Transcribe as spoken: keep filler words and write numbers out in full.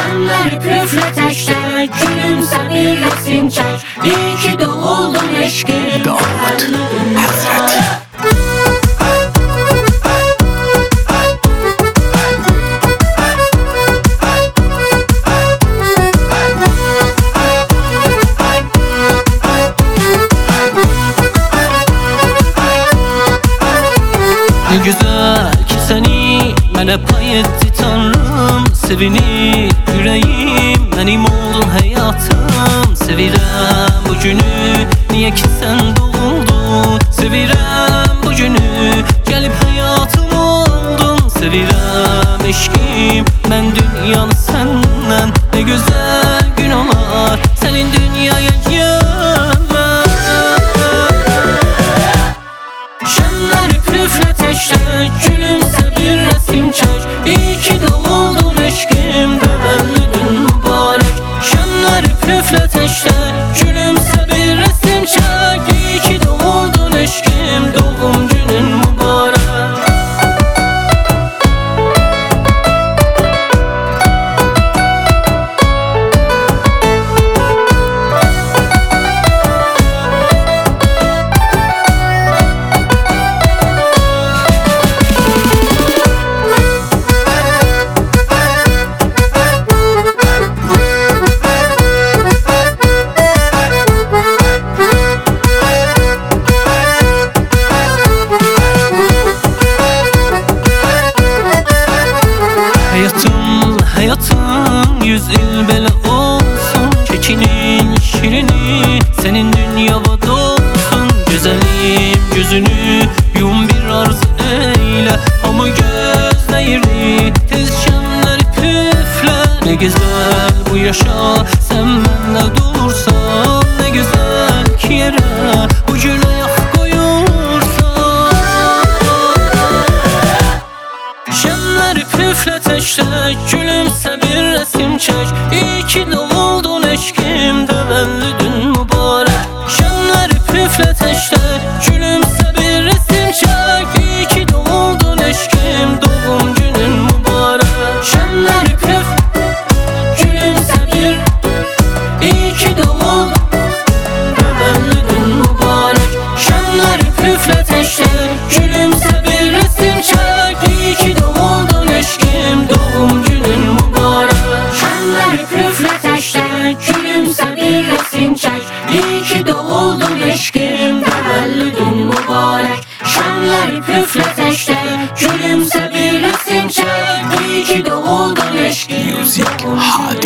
Şenler püfle teşte, gülümse bir resim çek. İyi ki doğdun eşkim, Damat Hazreti. Ne güzel ki seni mənə pay etdi Tanrım. Sevinir yüreğim, benim oldun hayatım. Sevirəm bu günü, niye ki sen doğuldun. Sevirəm bu günü, gelip hayatım oldun. Sevirəm eşkim, ben dünyanı senden. Ne güzel gün olar senin dünyaya gelmen. şenler püfle teşte, gülümse bir resim çek. İyi ki doğdun eşkim, tevellüdün mübarek. Şenler püfle teşte, gülümse bir resim çek. İyi ki doğdun eşkim, doğum günün mübarek. Hayatım, hayatım yüz il belə olsun. Kekinin şirini senin dünyava dolsun. Güzelim gözünü yum bir arzu eyle. Ama gözlerini tez şenler püfle. Ne güzel bu yaşa sen benimle dursan. Ne güzel ki yere bu gün ayak koyursan. Şenler püfle teşte, gülümse bir resim çek. İyi ki doğdun eşkim, tevellüdün mübarek. Şenler püfle teşte, gülümse bir resim çek. İyi ki doğdun eşkim, doğum günün mübarek. Şenler püf, gülümse bir, iyi ki doğdun, tevellüdün mübarek. Şenler püfle teşte, gülümse bir resim çek. İyi ki doğdun eşkim, doğum günün mübarek. Şenler püfle teşte, gülümse bir resim çek. İyi ki doğdun eşkim, tevellüdün mübarek. Şenler püfle teşte, gülümse bir resim çek. İyi ki doğdun eşkim, Music doğum Hall.